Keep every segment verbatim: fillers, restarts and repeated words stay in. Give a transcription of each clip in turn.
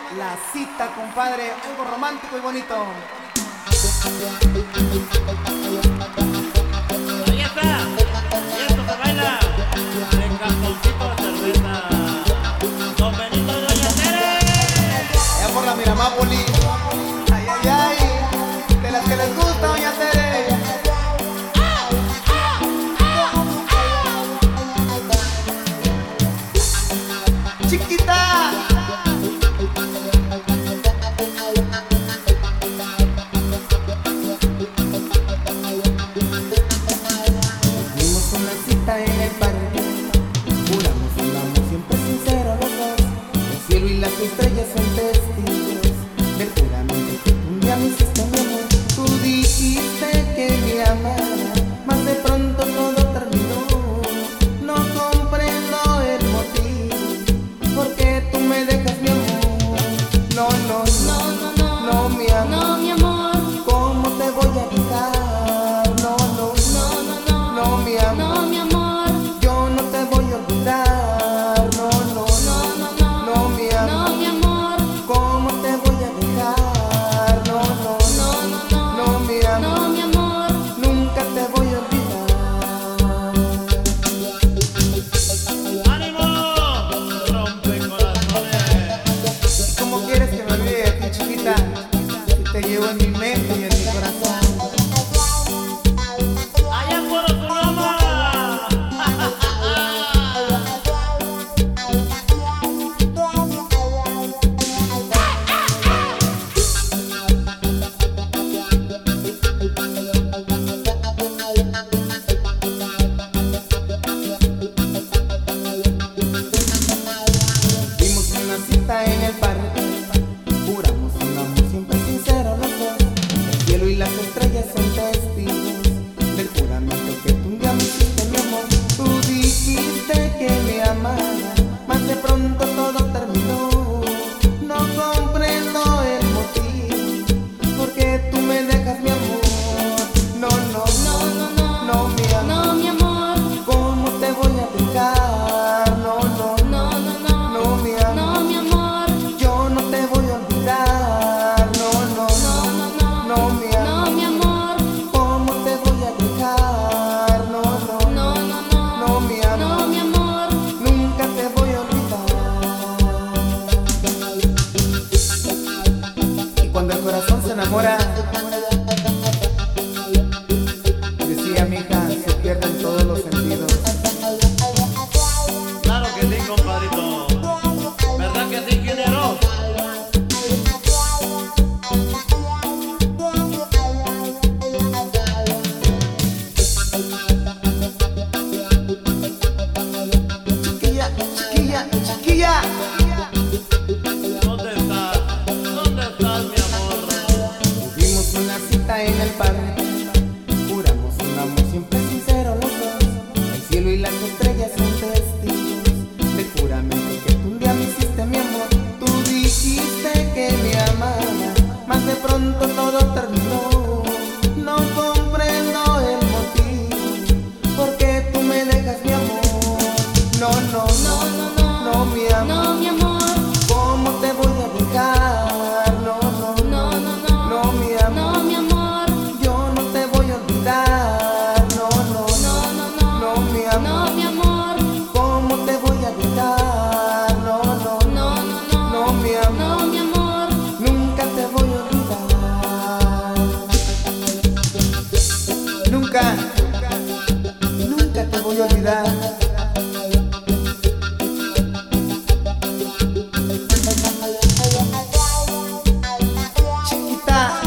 La cita, compadre, algo romántico y bonito. Ahí está, y esto se baila en cartoncito de cerveza. Don Benito de Doña Tere. Allá por la Miramápoli. Ay, ay, ay, de las que les gusta, Doña Tere. Chiquita. Tuvimos una cita en el parque, juramos un amor siempre sincero los dos. El cielo y las estrellas son testigos del juramento que un día me hiciste, mi amor. Tú dijiste que me amara, mas de pronto todo terminó. No comprendo el motivo, porque tú me dejas, mi amor. No, no, no, No, no, no, no, mi amor. no, mi amor. ¿Cómo te voy a dejar? No, no, No, no, no, no, mi amor. no, mi amor. Yo no te voy a olvidar. No, no, No, no, no, no, mi amor. no, mi amor. ¿Cómo te voy a dejar? No, no, No, no, no, no, mi amor. no, mi amor. Nunca te voy a olvidar. ¡Ánimo! Rompe corazones. ¿Cómo quieres que me olvide de ti, chiquita? Si te llevo en mi mente y en mi corazón. Allá por Oklahoma. Dimos una cita en el parque, juramos un amor siempre sincero los dos. El cielo y las estrellas son testigos del juramento que tú un día me hiciste, mi amor. Tú dijiste que me amara, mas de pronto todo terminó. No comprendo el motivo, porque tú me dejas, mi amor. No, no, No, no, no, no, mi amor. no, mi amor. ¿Cómo te voy a dejar? No, no, No, no, no, no, mi amor. no, mi amor. Yo no te voy a olvidar. No, no, No, no, no, no, mi amor. no, mi amor. ¿Cómo te voy a dejar? No, no, No, no, no, no, mi amor. no, mi amor. Nunca te voy a olvidar. Y cuando el corazón se enamora, decía mi hija, se pierden todos los sentidos. Claro que sí, compadrito. ¿Verdad que sí, ingeniero? Chiquilla, chiquilla, chiquilla. ¿Dónde estás? ¿Dónde estás, mi amor? Tuvimos una cita en el parque, juramos un amor siempre sincero los dos. El cielo y las estrellas son testigos del juramento que tú un día me hiciste, mi amor. Tú dijiste que me amara, mas de pronto todo terminó. No comprendo el motivo, porque tú me dejas, mi amor. No, no, No, no, no, no, mi amor. no, mi amor. ¿Cómo te voy a dejar? No, no, No, no, no, no, mi amor. no, mi amor. Yo no te voy a olvidar. No, no, No, no, no, no, mi amor. no, mi amor. ¿Cómo te voy a dejar? No, no, No, no, no, no, mi amor. no, mi amor. Nunca te voy a olvidar. Nunca, nunca te voy a olvidar. Chiquita.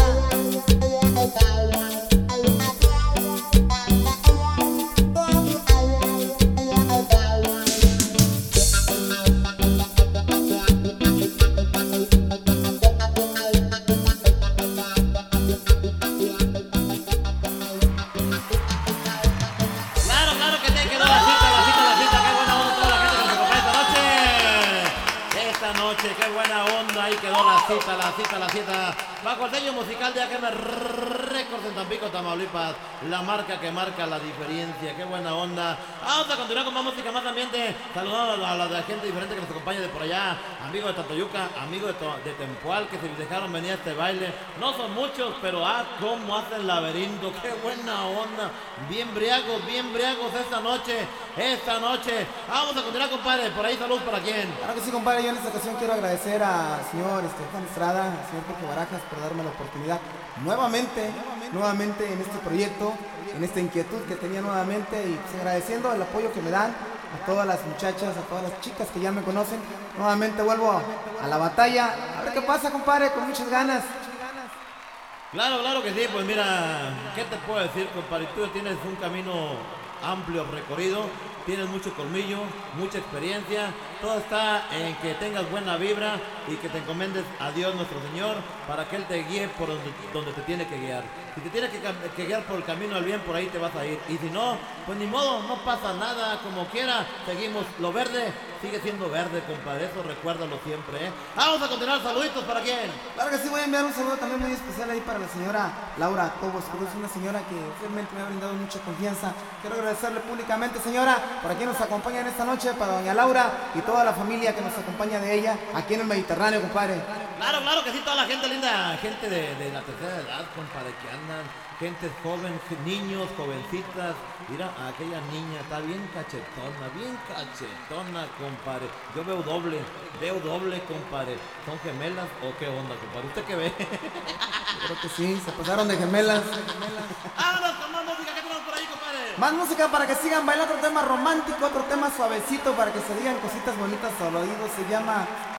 Claro, claro que te quedó la cita, la cita, la cita. Qué buena onda toda la gente que nos acompaña esta noche. Esta noche, qué buena onda. onda, ahí quedó la cita, la cita, la cita. Bajo el sello musical de A G M Records en Tampico, Tamaulipas. La marca que marca la diferencia. Qué buena onda. Vamos a continuar con más música, más ambiente. Saludando a la de la gente diferente que nos acompaña de por allá. Amigos de Tatoyuca, amigos de, to de Tempoal, que se dejaron venir a este baile. No son muchos, pero ah, cómo hacen laberinto. Qué buena onda. Bien briagos, bien briagos esta noche. Esta noche. Vamos a continuar, compadre. Por ahí salud para quién. Claro que sí, compadre. Yo en esta ocasión quiero agradecer al señor este, Juan Estrada, al señor Jorge Barajas por darme la oportunidad nuevamente, nuevamente en este proyecto, en esta inquietud que tenía nuevamente y pues, agradeciendo el apoyo que me dan a todas las muchachas, a todas las chicas que ya me conocen. Nuevamente vuelvo a, a la batalla. A ver qué pasa, compadre, con muchas ganas. Claro, claro que sí. Pues mira, ¿qué te puedo decir, compadre? Tú tienes un camino amplio recorrido, tienes mucho colmillo, mucha experiencia. Todo está en que tengas buena vibra y que te encomendes a Dios nuestro Señor para que Él te guíe por donde, donde te tiene que guiar. Si te tiene que, que guiar por el camino al bien, por ahí te vas a ir. Y si no, pues ni modo, no pasa nada, como quiera. Seguimos, lo verde sigue siendo verde, compadre. Eso recuérdalo siempre, ¿eh? Vamos a continuar, saluditos para quién. Claro que sí, voy a enviar un saludo también muy especial ahí para la señora Laura Tobos, que es una señora que realmente me ha brindado mucha confianza. Quiero agradecerle públicamente, señora, por aquí nos acompaña en esta noche, para doña Laura y toda la familia que nos acompaña de ella aquí en el Mediterráneo, compadre. Claro, claro que sí, toda la gente linda, gente de, de la tercera edad, compadre, que andan, gente joven, niños, jovencitas. Mira, aquella niña está bien cachetona, bien cachetona, compadre. Yo veo doble, veo doble, compadre. ¿Son gemelas o qué onda, compadre? ¿Usted qué ve? Yo creo que sí, se pasaron de gemelas. ¡Vámonos con más música! ¿Qué tenemos por ahí, compadre? Más música para que sigan bailando, otro tema romántico, otro tema suavecito para que se digan cositas bonitas al oído. Se llama